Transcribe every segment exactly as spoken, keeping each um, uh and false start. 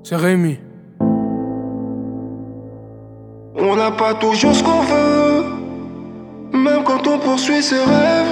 C'est Rémi. On n'a pas toujours ce qu'on veut, même quand on poursuit ses rêves.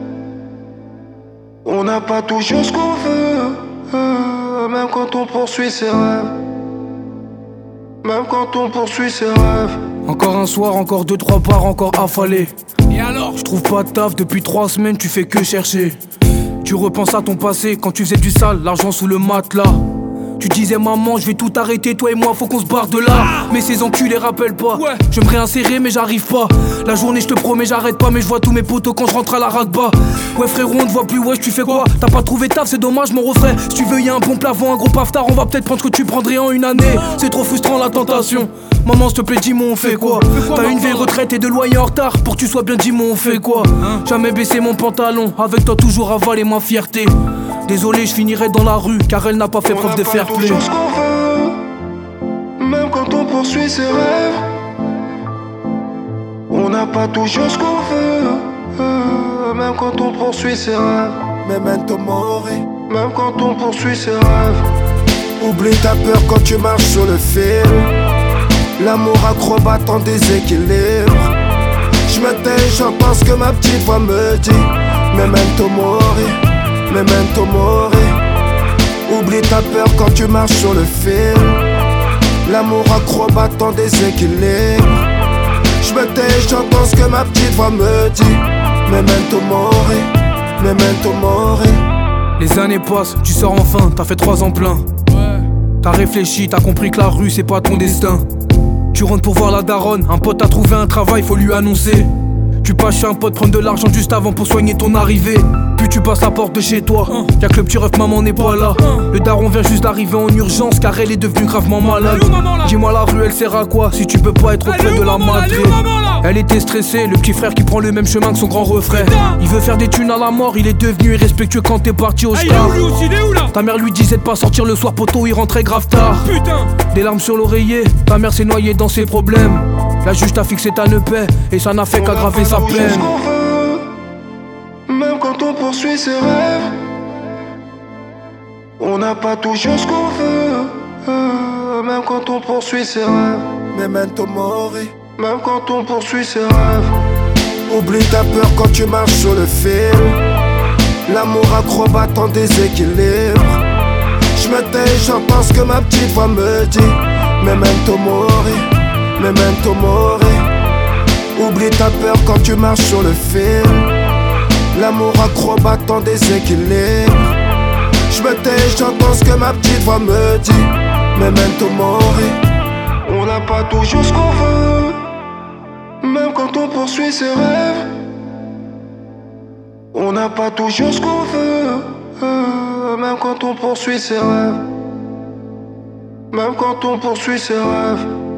On n'a pas toujours ce qu'on veut, euh, même quand on poursuit ses rêves. Même quand on poursuit ses rêves. Encore un soir, encore deux, trois bars, encore affalé. Et alors? Je trouve pas de taf depuis trois semaines, tu fais que chercher. Tu repenses à ton passé quand tu faisais du sale, l'argent sous le matelas. Tu disais maman, je vais tout arrêter, toi et moi, faut qu'on se barre de là. Mais ces enculés rappellent pas. Ouais. Je me réinsérer, mais j'arrive pas. La journée, je te promets, j'arrête pas, mais je vois tous mes potos quand je rentre à la ragba. Ouais, frérot, on te voit plus, wesh, tu fais quoi? T'as pas trouvé taf, c'est dommage, mon refrain. Si tu veux, y'a un bon plafond, un gros paftard, on va peut-être prendre ce que tu prendrais en une année. C'est trop frustrant la tentation. Maman, s'il te plaît, dis-moi, on fait quoi? T'as une vieille retraite et deux loyers en retard. Pour que tu sois bien, dis-moi, on fait quoi? Jamais baisser mon pantalon, avec toi toujours avaler ma fierté. Désolé, je finirai dans la rue, car elle n'a pas fait preuve de fair play. On n'a pas toujours ce qu'on veut, même quand on poursuit ses rêves. On n'a pas toujours ce qu'on veut, euh, même quand on poursuit ses rêves. Memento mori, même quand on poursuit ses rêves. Oublie ta peur quand tu marches sur le fil. L'amour acrobate en déséquilibre. Je me tais, j'entends ce que ma petite voix me dit. Memento mori, memento mori. Oublie ta peur quand tu marches sur le fil. L'amour acrobate en déséquilibre. Je me tais, j'entends ce que ma petite voix me dit. Memento mori, memento mori. Les années passent, tu sors enfin, t'as fait trois ans plein. T'as réfléchi, t'as compris que la rue c'est pas ton destin. Tu rentres pour voir la daronne, un pote a trouvé un travail, faut lui annoncer. Tu passes chez un pote prendre de l'argent juste avant pour soigner ton arrivée. Puis tu passes la porte de chez toi, y'a que le petit ref, maman n'est pas là. Le daron vient juste d'arriver en urgence car elle est devenue gravement malade. Dis-moi la rue elle sert à quoi si tu peux pas être auprès de la madré. Elle était stressée, le petit frère qui prend le même chemin que son grand refrain. Il veut faire des thunes à la mort, il est devenu irrespectueux quand t'es parti au star. Ta mère lui disait de pas sortir le soir, poteau, il rentrait grave tard. Des larmes sur l'oreiller, ta mère s'est noyée dans ses problèmes. La juge t'a fixé ta nepaix et ça n'a fait qu'aggraver sa peine. Même quand on poursuit ses rêves, on n'a pas toujours ce qu'on veut, euh, même quand on poursuit ses rêves. Memento mori, même quand on poursuit ses rêves. oublie ta peur quand tu marches sur le fil. L'amour acrobate en déséquilibre. Je me tais, j'entends ce que ma petite voix me dit. Memento mori, memento mori. Oublie ta peur quand tu marches sur le fil. L'amour acrobate en déséquilibre. Je me tais, j'entends ce que ma petite voix me dit. Memento mori. On n'a pas toujours ce qu'on veut, même quand on poursuit ses rêves. On n'a pas toujours ce qu'on veut, euh, même quand on poursuit ses rêves. Même quand on poursuit ses rêves.